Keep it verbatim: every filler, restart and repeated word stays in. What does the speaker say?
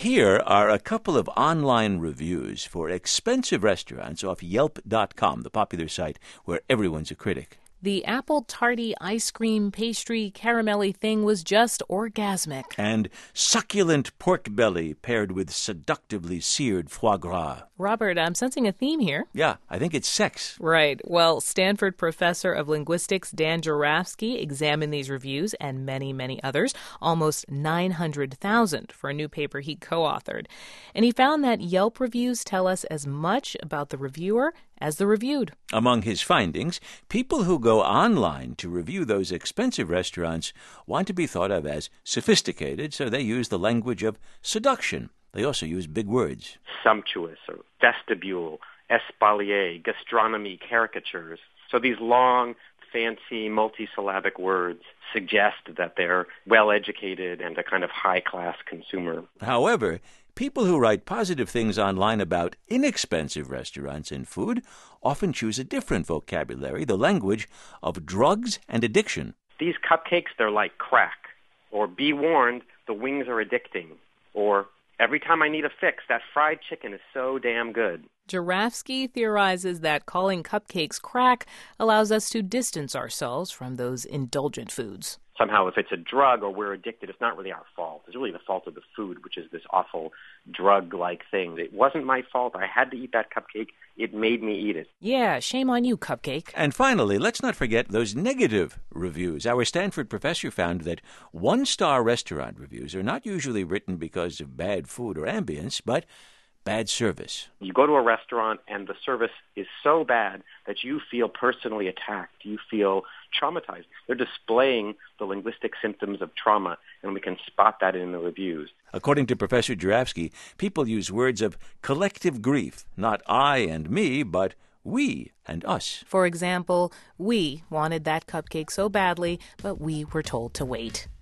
Here are a couple of online reviews for expensive restaurants off Yelp dot com, the popular site where everyone's a critic. The apple tarty ice cream pastry caramelly thing was just orgasmic. And succulent pork belly paired with seductively seared foie gras. Robert, I'm sensing a theme here. Yeah, I think it's sex. Right. Well, Stanford professor of linguistics Dan Jurafsky examined these reviews and many, many others, almost nine hundred thousand for a new paper he co-authored. And he found that Yelp reviews tell us as much about the reviewer as the reviewed. Among his findings, people who go online to review those expensive restaurants want to be thought of as sophisticated, so they use the language of seduction. They also use big words. Sumptuous, or vestibule, espalier, gastronomy, caricatures. So these long, fancy, multisyllabic words suggest that they're well-educated and a kind of high-class consumer. However, people who write positive things online about inexpensive restaurants and food often choose a different vocabulary, the language of drugs and addiction. These cupcakes, they're like crack. Or be warned, the wings are addicting. Or every time I need a fix, that fried chicken is so damn good. Jurafsky theorizes that calling cupcakes crack allows us to distance ourselves from those indulgent foods. Somehow, if it's a drug or we're addicted, it's not really our fault. It's really the fault of the food, which is this awful drug-like thing. It wasn't my fault. I had to eat that cupcake. It made me eat it. Yeah, shame on you, cupcake. And finally, let's not forget those negative reviews. Our Stanford professor found that one-star restaurant reviews are not usually written because of bad food or ambience, but bad service. You go to a restaurant and the service is so bad that you feel personally attacked. You feel traumatized. They're displaying the linguistic symptoms of trauma, and we can spot that in the reviews. According to Professor Jurafsky, people use words of collective grief, not I and me, but we and us. For example, we wanted that cupcake so badly, but we were told to wait.